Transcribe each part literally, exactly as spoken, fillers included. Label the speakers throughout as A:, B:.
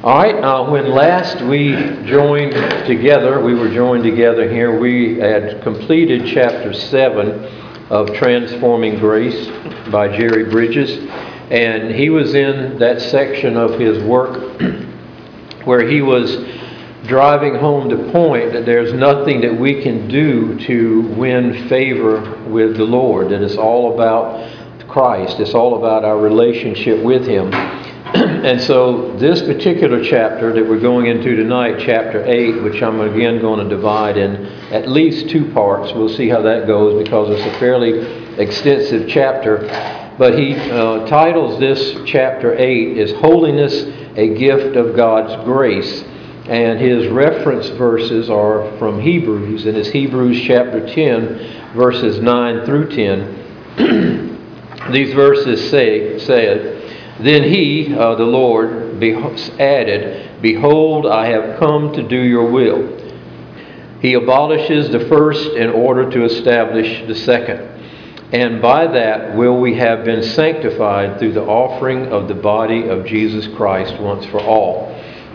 A: All right, uh, when last we joined together, we were joined together here, we had completed chapter seven of Transforming Grace by Jerry Bridges. And he was in that section of his work where he was driving home the point that there's nothing that we can do to win favor with the Lord, that it's all about Christ, it's all about our relationship with Him. And so this particular chapter that we're going into tonight, chapter eight, which I'm again going to divide in at least two parts. We'll see how that goes because it's a fairly extensive chapter. But he uh, titles this chapter eight is Holiness, a Gift of God's Grace. And his reference verses are from Hebrews, and it's Hebrews chapter ten, verses nine through ten. These verses say, said, Then he, uh, the Lord, be- added, Behold, I have come to do your will. He abolishes the first in order to establish the second. And by that will we have been sanctified through the offering of the body of Jesus Christ once for all.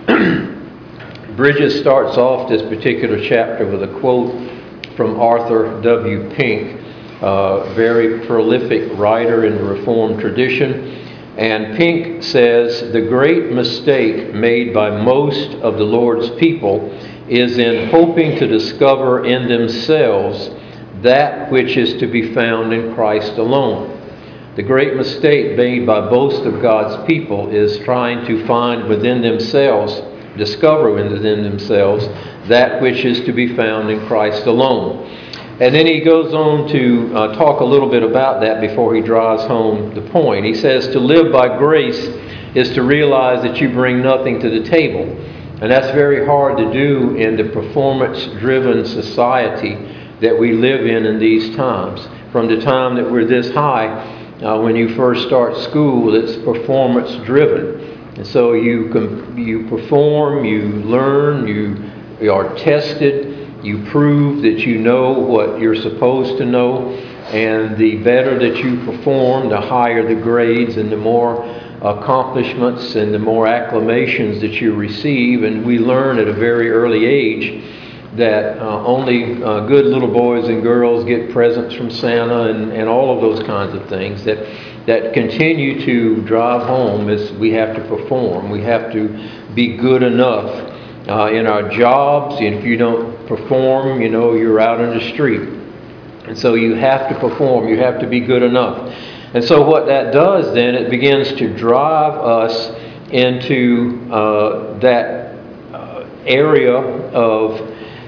A: Bridges starts off this particular chapter with a quote from Arthur W. Pink, a very prolific writer in the Reformed tradition. And Pink says, the great mistake made by most of the Lord's people is in hoping to discover in themselves that which is to be found in Christ alone. The great mistake made by most of God's people is trying to find within themselves, discover within themselves, that which is to be found in Christ alone. And then he goes on to uh, talk a little bit about that before he drives home the point. He says to live by grace is to realize that you bring nothing to the table. And that's very hard to do in the performance-driven society that we live in in these times. From the time that we're this high, uh, when you first start school, it's performance-driven. And so you, com- you perform, you learn, you, you are tested. You prove that you know what you're supposed to know, and the better that you perform, the higher the grades and the more accomplishments and the more acclamations that you receive. And we learn at a very early age that uh, only uh, good little boys and girls get presents from Santa and, and all of those kinds of things that, that continue to drive home is we have to perform. We have to be good enough. Uh, in our jobs, and if you don't perform, you know, you're out on the street. And so you have to perform, you have to be good enough. And so what that does then, it begins to drive us into uh, that uh, area of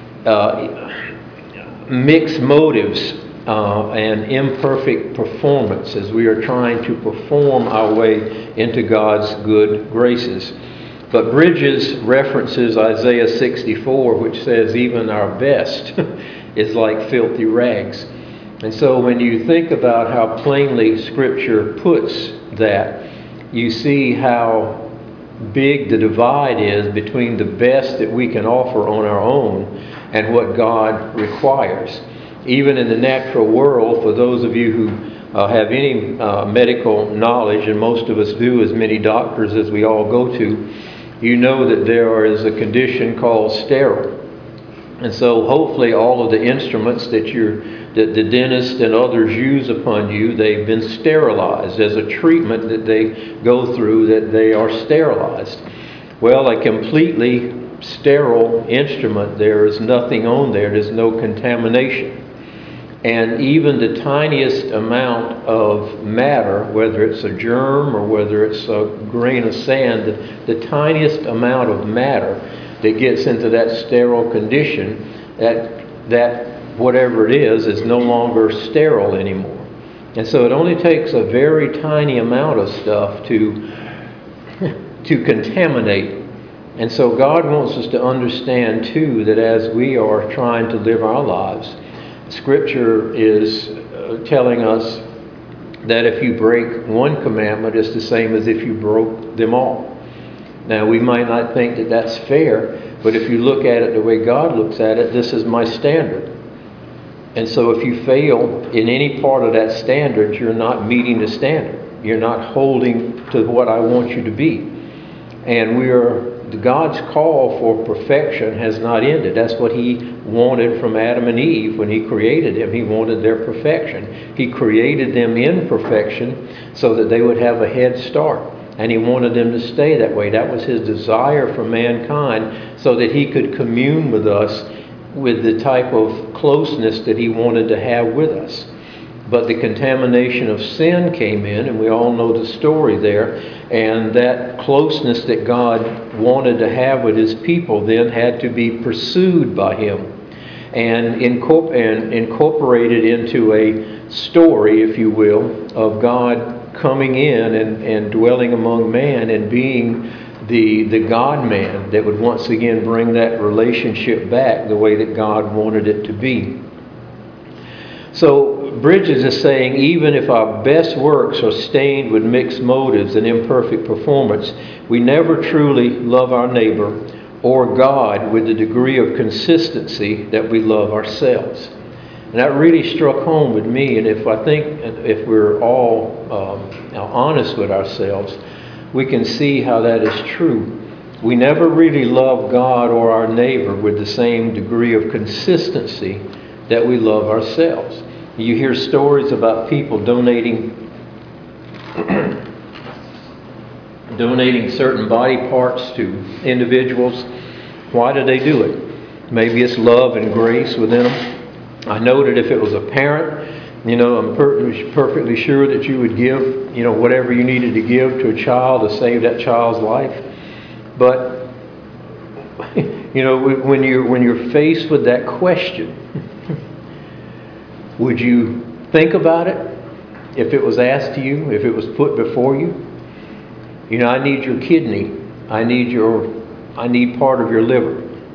A: uh, mixed motives uh, and imperfect performance as we are trying to perform our way into God's good graces. But Bridges references Isaiah sixty-four, which says even our best is like filthy rags. And so when you think about how plainly Scripture puts that, you see how big the divide is between the best that we can offer on our own and what God requires. Even in the natural world, for those of you who uh, have any uh, medical knowledge, and most of us do, as many doctors as we all go to, you know that there is a condition called sterile. And so hopefully all of the instruments that you're, that the dentist and others use upon you, they've been sterilized. As a treatment that they go through, that they are sterilized. Well, a completely sterile instrument, there is nothing on there. There's no contamination. And even the tiniest amount of matter, whether it's a germ or whether it's a grain of sand, the, the tiniest amount of matter that gets into that sterile condition, that that whatever it is, is no longer sterile anymore. And so it only takes a very tiny amount of stuff to, to contaminate. And so God wants us to understand, too, that as we are trying to live our lives, Scripture is uh, telling us that if you break one commandment, it's the same as if you broke them all. Now, we might not think that that's fair, but if you look at it the way God looks at it, this is my standard. And so if you fail in any part of that standard, you're not meeting the standard. You're not holding to what I want you to be. And we are God's call for perfection has not ended. That's what He wanted from Adam and Eve when He created them. He wanted their perfection. He created them in perfection so that they would have a head start. And He wanted them to stay that way. That was His desire for mankind, so that He could commune with us with the type of closeness that He wanted to have with us. But the contamination of sin came in, and we all know the story there. And that closeness that God wanted to have with His people then had to be pursued by Him and, incorpor- and incorporated into a story, if you will, of God coming in and, and dwelling among man and being the, the God-man that would once again bring that relationship back the way that God wanted it to be. So Bridges is saying, even if our best works are stained with mixed motives and imperfect performance, we never truly love our neighbor or God with the degree of consistency that we love ourselves. And that really struck home with me. And if I think if we're all um, honest with ourselves, we can see how that is true. We never really love God or our neighbor with the same degree of consistency that we love ourselves. You hear stories about people donating donating certain body parts to individuals. Why do they do it? Maybe it's love and grace within them. I know that if it was a parent, you know, I'm per- perfectly sure that you would give, you know, whatever you needed to give to a child to save that child's life. But, you know, when you're, when you're faced with that question, would you think about it if it was asked to you, if it was put before you? You know, I need your kidney. I need your, I need part of your liver.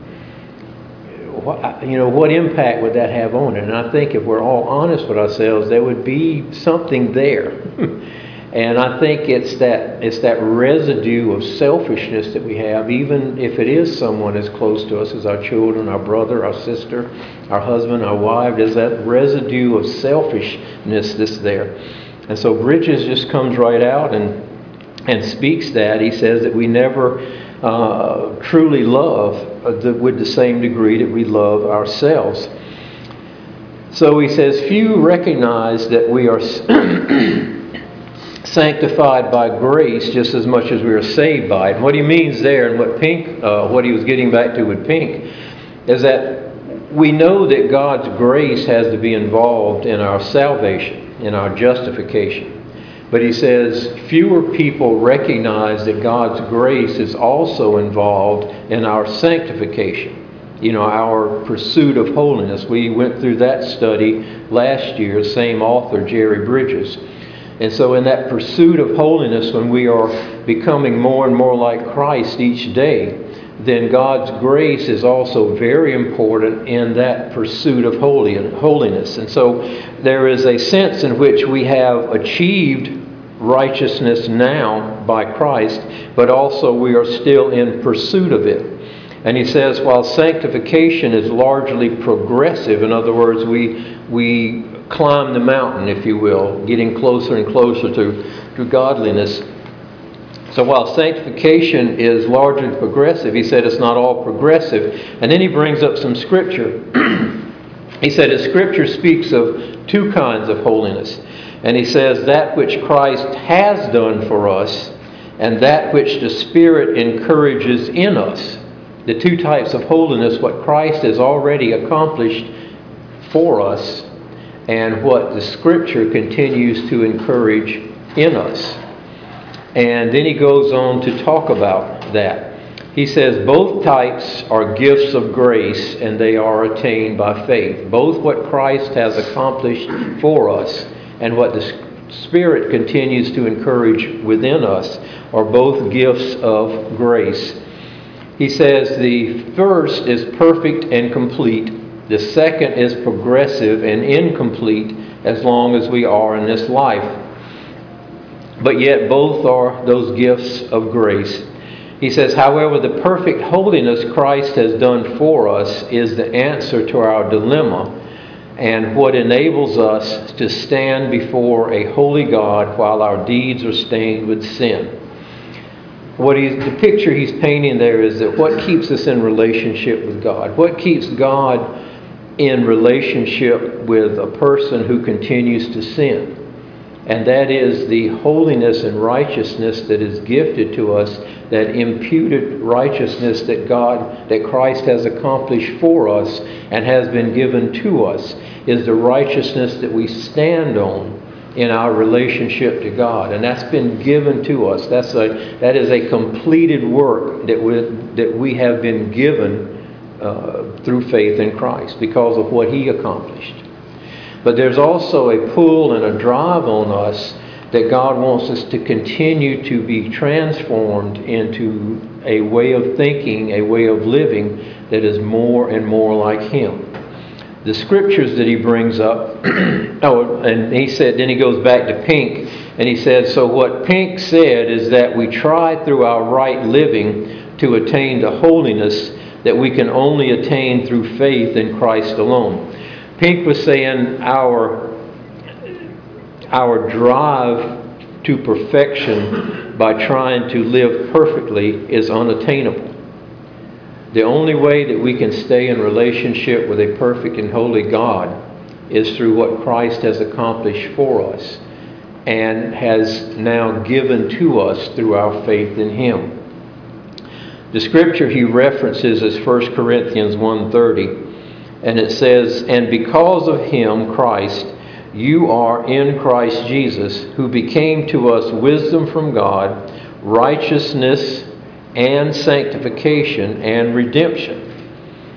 A: What, you know, what impact would that have on it? And I think if we're all honest with ourselves, there would be something there. And I think it's that it's that residue of selfishness that we have, even if it is someone as close to us as our children, our brother, our sister, our husband, our wife. There's that residue of selfishness that's there. And so Bridges just comes right out and and speaks that. He says that we never uh, truly love the, with the same degree that we love ourselves. So he says, few recognize that we are sanctified by grace just as much as we are saved by it. And what he means there, and what Pink, uh, what he was getting back to with Pink, is that we know that God's grace has to be involved in our salvation, in our justification. But he says fewer people recognize that God's grace is also involved in our sanctification. You know, our pursuit of holiness. We went through that study last year, same author, Jerry Bridges. And so in that pursuit of holiness, when we are becoming more and more like Christ each day, then God's grace is also very important in that pursuit of holiness. And so there is a sense in which we have achieved righteousness now by Christ, but also we are still in pursuit of it. And he says, while sanctification is largely progressive, in other words, we we climb the mountain, if you will, getting closer and closer to, to godliness. So while sanctification is largely progressive, he said it's not all progressive. And then he brings up some scripture. He said his scripture speaks of two kinds of holiness. And he says that which Christ has done for us and that which the Spirit encourages in us. The two types of holiness, what Christ has already accomplished for us and what the Scripture continues to encourage in us. And then he goes on to talk about that. He says both types are gifts of grace and they are attained by faith. Both what Christ has accomplished for us and what the Spirit continues to encourage within us are both gifts of grace. He says the first is perfect and complete. The second is progressive and incomplete as long as we are in this life. But yet both are those gifts of grace. He says, however, the perfect holiness Christ has done for us is the answer to our dilemma and what enables us to stand before a holy God while our deeds are stained with sin. what he's, the picture he's painting there is that what keeps us in relationship with God, what keeps God in relationship with a person who continues to sin, and that is the holiness and righteousness that is gifted to us, that imputed righteousness that God, that Christ has accomplished for us and has been given to us, is the righteousness that we stand on in our relationship to God. And that's been given to us. That's a, that is a completed work that we, that we have been given uh, through faith in Christ because of what He accomplished. But there's also a pull and a drive on us that God wants us to continue to be transformed into a way of thinking, a way of living that is more and more like Him. The scriptures that he brings up, oh, and he said, then he goes back to Pink, and he said, so what Pink said is that we try through our right living to attain the holiness that we can only attain through faith in Christ alone. Pink was saying our, our drive to perfection by trying to live perfectly is unattainable. The only way that we can stay in relationship with a perfect and holy God is through what Christ has accomplished for us and has now given to us through our faith in Him. The scripture he references is First Corinthians one thirty, and it says, and because of Him, Christ, you are in Christ Jesus, who became to us wisdom from God, righteousness and sanctification and redemption.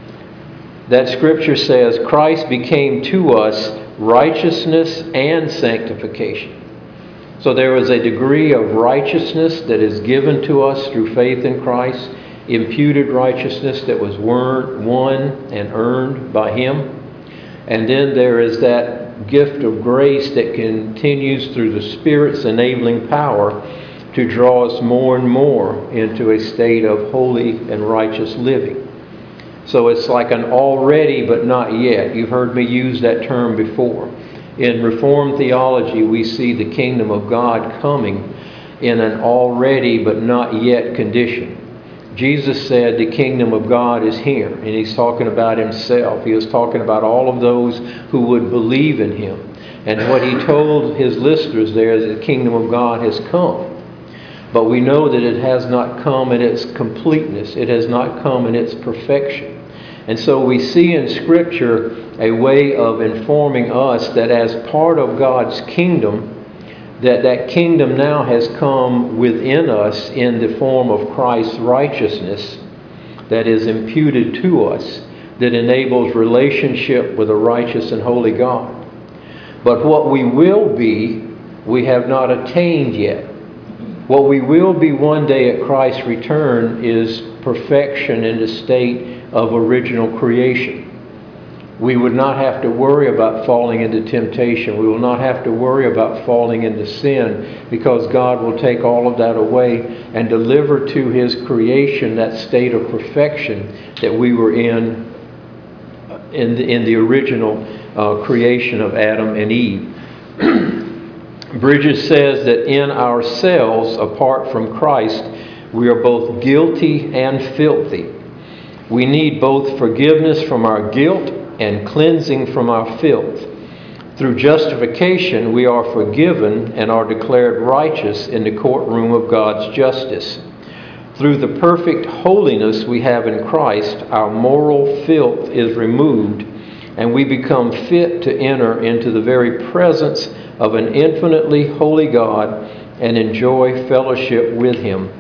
A: That scripture says Christ became to us righteousness and sanctification. So there is a degree of righteousness that is given to us through faith in Christ, imputed righteousness that was won and earned by Him. And then there is that gift of grace that continues through the Spirit's enabling power to draw us more and more into a state of holy and righteous living. So it's like an already but not yet. You've heard me use that term before. In Reformed theology, we see the kingdom of God coming in an already but not yet condition. Jesus said the kingdom of God is here, and He's talking about Himself. He was talking about all of those who would believe in Him. And what He told His listeners there is the kingdom of God has come. But we know that it has not come in its completeness. It has not come in its perfection. And so we see in Scripture a way of informing us that as part of God's kingdom, that that kingdom now has come within us in the form of Christ's righteousness that is imputed to us, that enables relationship with a righteous and holy God. But what we will be, we have not attained yet. What we will be one day at Christ's return is perfection in the state of original creation. We would not have to worry about falling into temptation. We will not have to worry about falling into sin, because God will take all of that away and deliver to His creation that state of perfection that we were in in the, in the original uh, creation of Adam and Eve. Bridges says that in ourselves, apart from Christ, we are both guilty and filthy. We need both forgiveness from our guilt and cleansing from our filth. Through justification, we are forgiven and are declared righteous in the courtroom of God's justice. Through the perfect holiness we have in Christ, our moral filth is removed, and we become fit to enter into the very presence of an infinitely holy God and enjoy fellowship with Him.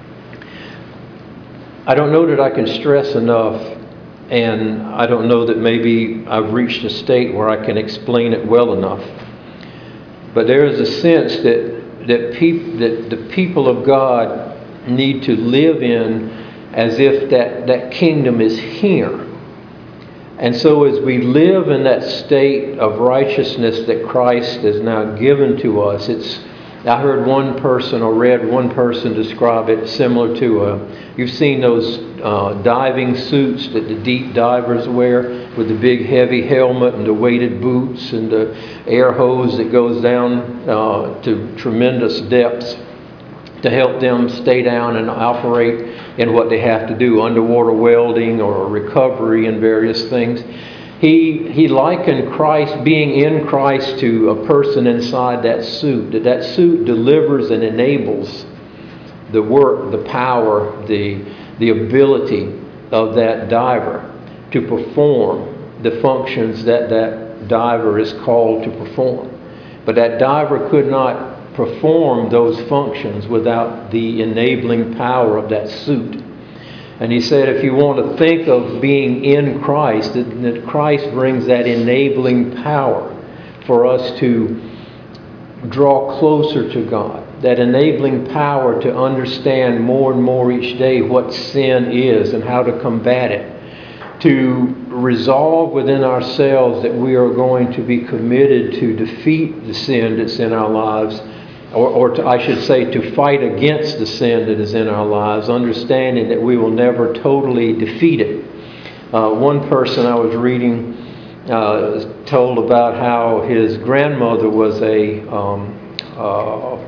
A: I don't know that I can stress enough, and I don't know that maybe I've reached a state where I can explain it well enough, but there is a sense that that, peop, that the people of God need to live in as if that, that kingdom is here. And so as we live in that state of righteousness that Christ has now given to us, it's, I heard one person or read one person describe it similar to, a, you've seen those uh, diving suits that the deep divers wear with the big heavy helmet and the weighted boots and the air hose that goes down uh, to tremendous depths. to help them stay down and operate in what they have to do, underwater welding or recovery and various things. He, he likened Christ, being in Christ, to a person inside that suit. That that suit delivers and enables the work, the power, the, the ability of that diver to perform the functions that that diver is called to perform. But that diver could not perform those functions without the enabling power of that suit. And he said, if you want to think of being in Christ, that, that Christ brings that enabling power for us to draw closer to God. That enabling power to understand more and more each day what sin is and how to combat it. To resolve within ourselves that we are going to be committed to defeat the sin that's in our lives, or, or to, I should say, to fight against the sin that is in our lives, understanding that we will never totally defeat it. Uh, one person I was reading uh, told about how his grandmother was a um, uh,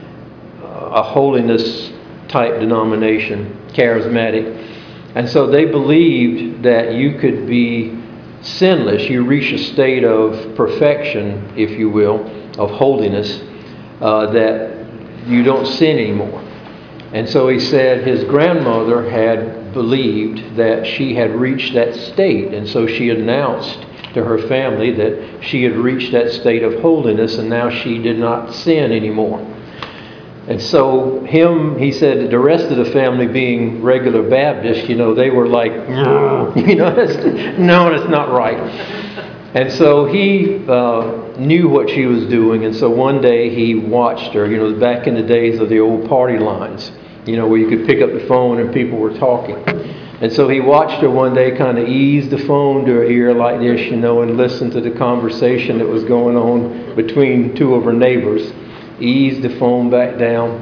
A: a holiness type denomination, charismatic. And so they believed that you could be sinless. You reach a state of perfection, if you will, of holiness, uh, that you don't sin anymore. And so he said his grandmother had believed that she had reached that state. And so she announced to her family that she had reached that state of holiness and now she did not sin anymore. And so him, he said, the rest of the family being regular Baptists, you know, they were like, you know, that's, no, that's not right. And so he uh, knew what she was doing. And so one day he watched her, you know, back in the days of the old party lines, you know, where you could pick up the phone and people were talking. And so he watched her one day kind of ease the phone to her ear like this, you know, and listen to the conversation that was going on between two of her neighbors. Eased the phone back down,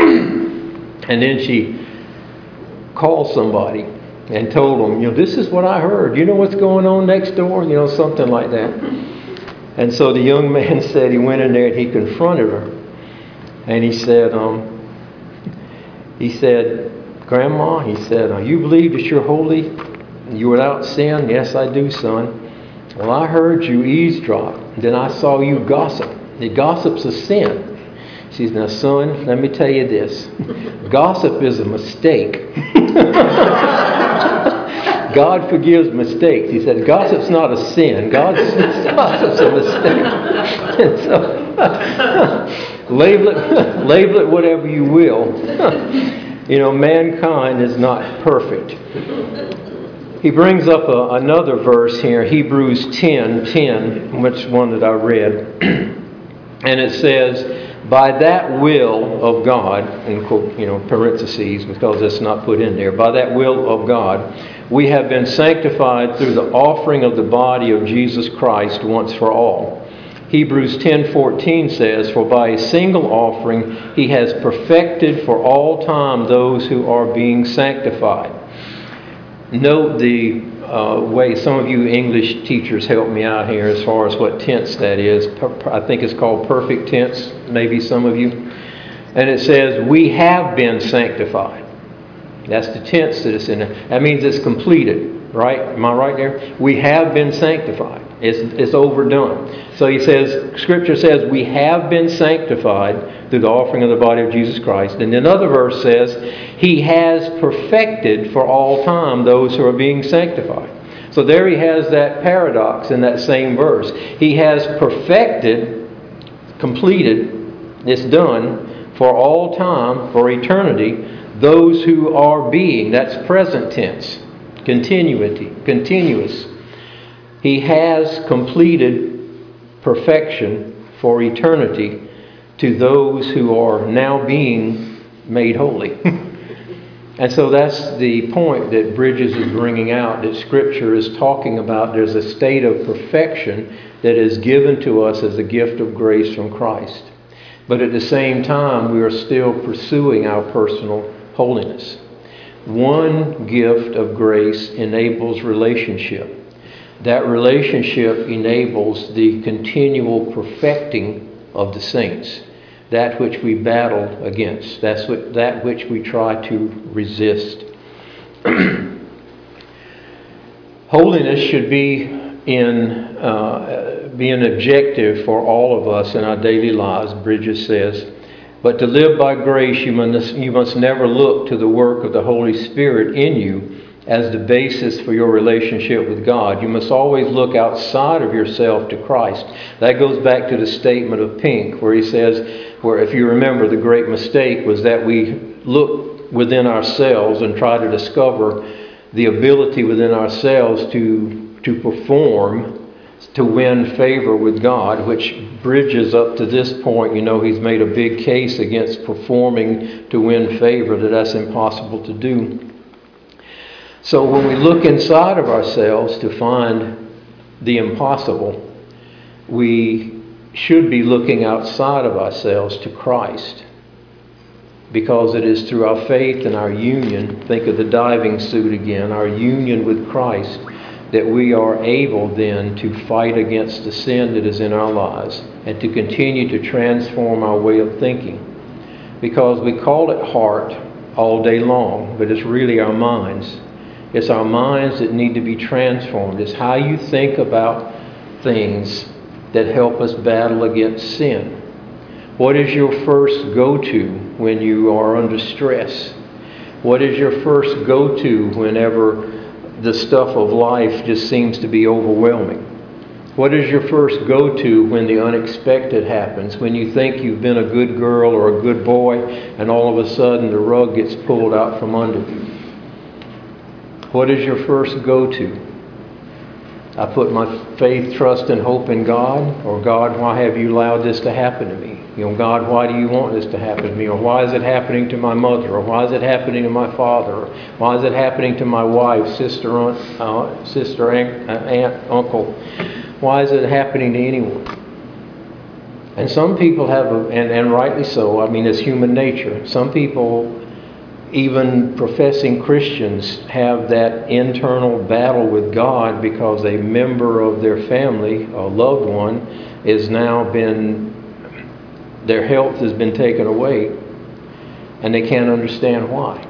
A: and then she called somebody and told them, you know, this is what I heard. You know what's going on next door? You know, something like that. And so the young man said he went in there and he confronted her. And he said, um, he said, Grandma, he said, uh, you believe that you're holy? You're without sin? Yes, I do, son. Well, I heard you eavesdrop. Then I saw you gossip. The gossip's a sin. She says, now, son, let me tell you this. Gossip is a mistake. God forgives mistakes. He said, gossip's not a sin. God's, gossip's a mistake. And so, label it, label it whatever you will. You know, mankind is not perfect. He brings up a, another verse here, Hebrews ten ten, which one that I read. And it says, by that will of God, in quote, you know, parentheses, because it's not put in there, by that will of God, we have been sanctified through the offering of the body of Jesus Christ once for all. Hebrews ten fourteen says, for by a single offering he has perfected for all time those who are being sanctified. Note the uh, way some of you English teachers help me out here as far as what tense that is. I think it's called perfect tense, maybe some of you. And it says, we have been sanctified. That's the tense that it's in there. That means it's completed, right? Am I right there? We have been sanctified. It's, it's overdone. So he says, Scripture says, we have been sanctified through the offering of the body of Jesus Christ. And another verse says, he has perfected for all time those who are being sanctified. So there he has that paradox in that same verse. He has perfected, completed, it's done, for all time, for eternity, those who are being. That's present tense. Continuity, continuous. He has completed perfection for eternity to those who are now being made holy. And so that's the point that Bridges is bringing out, that Scripture is talking about. There's a state of perfection that is given to us as a gift of grace from Christ. But at the same time, we are still pursuing our personal holiness. One gift of grace enables relationship. That relationship enables the continual perfecting of the saints. that which we battle against. That's what, that which we try to resist. Holiness should be in uh, be an objective for all of us in our daily lives, Bridges says. But to live by grace, you must, you must never look to the work of the Holy Spirit in you as the basis for your relationship with God. You must always look outside of yourself to Christ. That goes back to the statement of Pink, where he says, where if you remember, the great mistake was that we look within ourselves and try to discover the ability within ourselves to, to perform, to win favor with God, which Bridges up to this point, you know, he's made a big case against performing to win favor, that that's impossible to do. So when we look inside of ourselves to find the impossible, we should be looking outside of ourselves to Christ. Because it is through our faith and our union, think of the diving suit again, our union with Christ, that we are able then to fight against the sin that is in our lives and to continue to transform our way of thinking. Because we call it heart all day long, but it's really our minds. It's our minds that need to be transformed. It's how you think about things that help us battle against sin. What is your first go-to when you are under stress? What is your first go-to whenever the stuff of life just seems to be overwhelming? What is your first go-to when the unexpected happens? When you think you've been a good girl or a good boy and all of a sudden the rug gets pulled out from under you? What is your first go-to? I put my faith, trust, and hope in God, or God, why have you allowed this to happen to me? You know, God, why do you want this to happen to me? Or why is it happening to my mother? Or why is it happening to my father? Or why is it happening to my wife, sister, aunt, uh, sister, aunt, aunt, uncle? Why is it happening to anyone? And some people have, a, and, and rightly so, I mean, it's human nature. Some people, even professing Christians, have that internal battle with God because a member of their family, a loved one, is now been, their health has been taken away, and they can't understand why.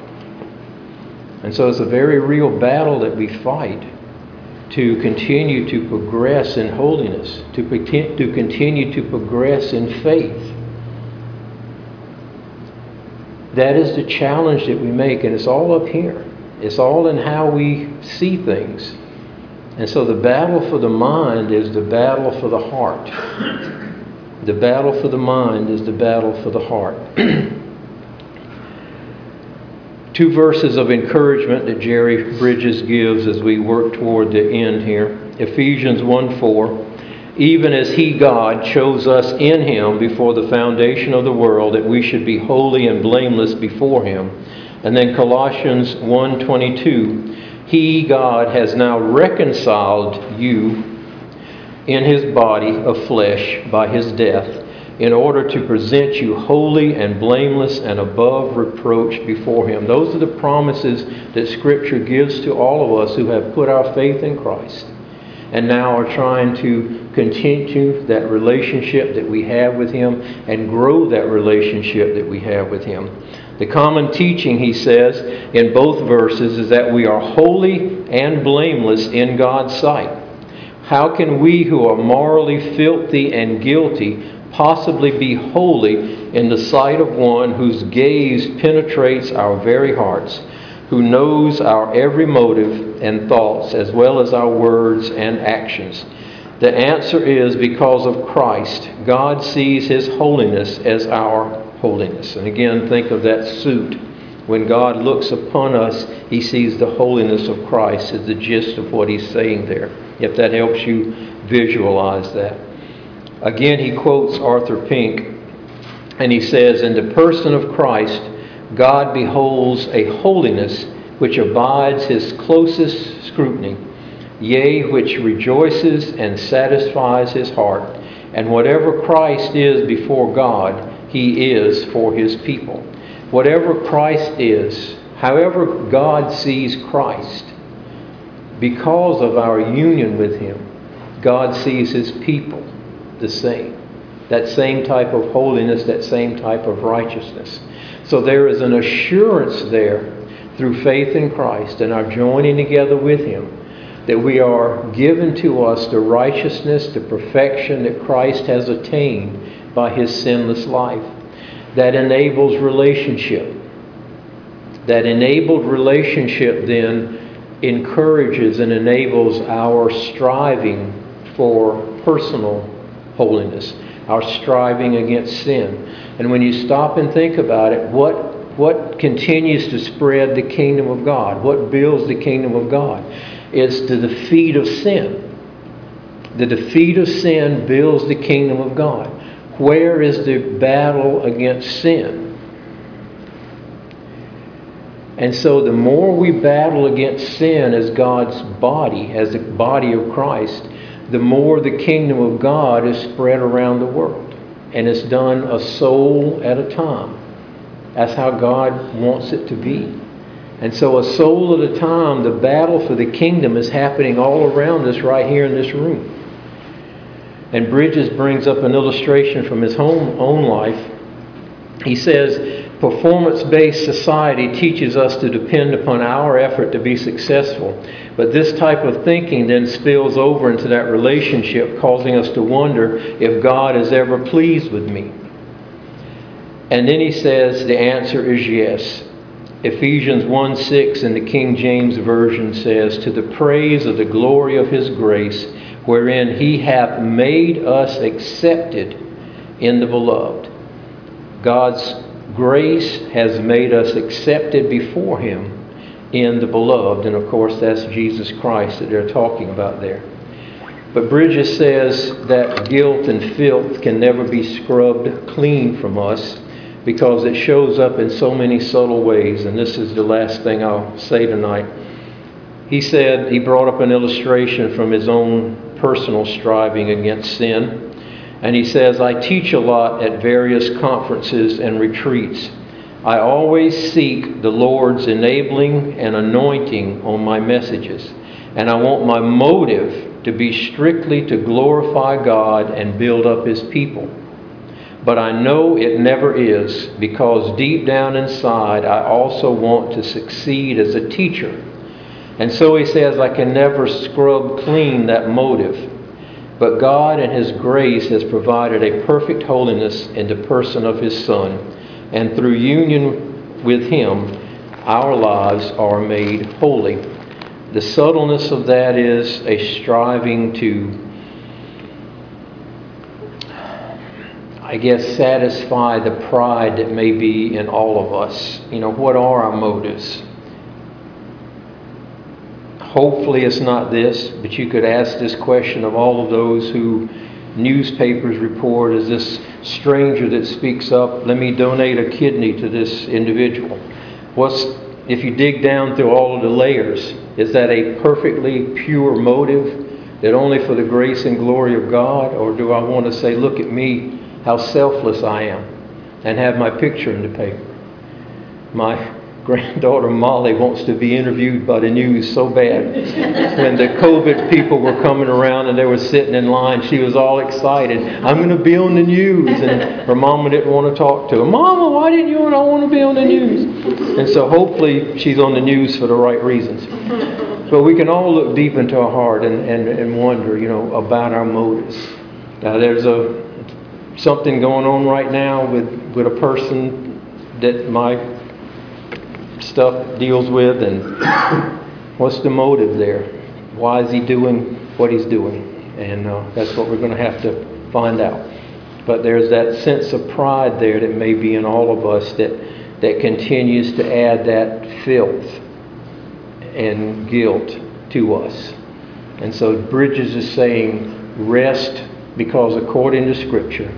A: And so it's a very real battle that we fight to continue to progress in holiness, to, to continue to progress in faith. That is the challenge that we make, and it's all up here. It's all in how we see things. And so the battle for the mind is the battle for the heart. The battle for the mind is the battle for the heart. Two verses of encouragement that Jerry Bridges gives as we work toward the end here. Ephesians one four. Even as He, God, chose us in Him before the foundation of the world, that we should be holy and blameless before Him. And then Colossians one twenty-two. He, God, has now reconciled you in His body of flesh by His death, in order to present you holy and blameless and above reproach before Him. Those are the promises that Scripture gives to all of us who have put our faith in Christ and now are trying to continue that relationship that we have with Him and grow that relationship that we have with Him. The common teaching, he says, in both verses is that we are holy and blameless in God's sight. How can we who are morally filthy and guilty possibly be holy in the sight of one whose gaze penetrates our very hearts, who knows our every motive and thoughts, as well as our words and actions? The answer is because of Christ. God sees His holiness as our holiness. And again, think of that suit. When God looks upon us, He sees the holiness of Christ, is the gist of what he's saying there, if that helps you visualize that. Again, he quotes Arthur Pink, and he says, in the person of Christ, God beholds a holiness which abides His closest scrutiny, yea, which rejoices and satisfies His heart. And whatever Christ is before God, He is for His people. Whatever Christ is, however God sees Christ, because of our union with Him, God sees His people the same. that same type of holiness, that same type of righteousness. So there is an assurance there through faith in Christ and our joining together with Him, that we are given to us the righteousness, the perfection that Christ has attained by His sinless life. That enables relationship. That enabled relationship then encourages and enables our striving for personal holiness, our striving against sin. And when you stop and think about it, what, what continues to spread the kingdom of God? What builds the kingdom of God? It's the defeat of sin. The defeat of sin builds the kingdom of God. Where is the battle against sin? And so the more we battle against sin as God's body, as the body of Christ, the more the kingdom of God is spread around the world. And it's done a soul at a time. That's how God wants it to be. And so a soul at a time, the battle for the kingdom is happening all around us right here in this room. And Bridges brings up an illustration from his own, own life. He says, performance-based society teaches us to depend upon our effort to be successful. But this type of thinking then spills over into that relationship, causing us to wonder if God is ever pleased with me. And then he says the answer is yes. Ephesians one six in the King James Version says, to the praise of the glory of His grace, wherein He hath made us accepted in the beloved. God's grace has made us accepted before Him in the beloved. And of course, that's Jesus Christ that they're talking about there. But Bridges says that guilt and filth can never be scrubbed clean from us, because it shows up in so many subtle ways. And this is the last thing I'll say tonight. He said, he brought up an illustration from his own personal striving against sin. And he says, I teach a lot at various conferences and retreats. I always seek the Lord's enabling and anointing on my messages. And I want my motive to be strictly to glorify God and build up His people. But I know it never is, because deep down inside I also want to succeed as a teacher. And so he says, I can never scrub clean that motive. But God in His grace has provided a perfect holiness in the person of His Son. And through union with Him, our lives are made holy. The subtleness of that is a striving to, I guess, satisfy the pride that may be in all of us. You know, what are our motives? Hopefully it's not this, but you could ask this question of all of those who newspapers report as this stranger that speaks up, let me donate a kidney to this individual. What's, if you dig down through all of the layers, is that a perfectly pure motive that only for the grace and glory of God? Or do I want to say, look at me, how selfless I am, and have my picture in the paper? My granddaughter Molly wants to be interviewed by the news so bad. When the COVID people were coming around and they were sitting in line, she was all excited. I'm going to be on the news. And her mama didn't want to talk to her. Mama, why didn't you and I want to be on the news? And so hopefully she's on the news for the right reasons. But we can all look deep into our heart and, and, and wonder, you know, about our motives. Now there's a something going on right now with, with a person that my stuff deals with, and what's the motive there? Why is he doing what he's doing? And uh, that's what we're going to have to find out. But there's that sense of pride there that may be in all of us that, that continues to add that filth and guilt to us. And so Bridges is saying, rest, because according to Scripture,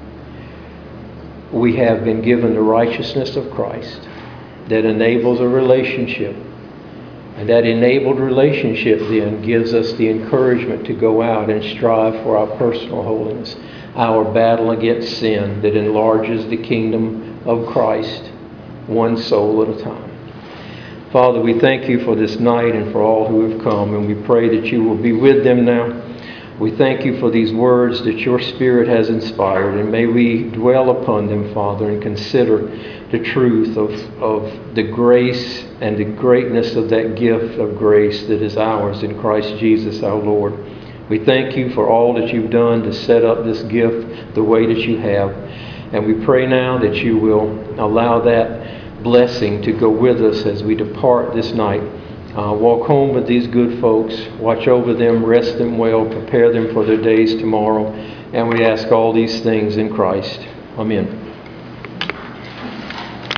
A: we have been given the righteousness of Christ that enables a relationship. And that enabled relationship then gives us the encouragement to go out and strive for our personal holiness, our battle against sin that enlarges the kingdom of Christ, one soul at a time. Father, we thank you for this night and for all who have come, and we pray that you will be with them now. We thank you for these words that your Spirit has inspired, and may we dwell upon them, Father, and consider the truth of, of the grace and the greatness of that gift of grace that is ours in Christ Jesus our Lord. We thank you for all that you've done to set up this gift the way that you have. And we pray now that you will allow that blessing to go with us as we depart this night. Uh, walk home with these good folks. Watch over them, rest them well, prepare them for their days tomorrow. And we ask all these things in Christ. Amen.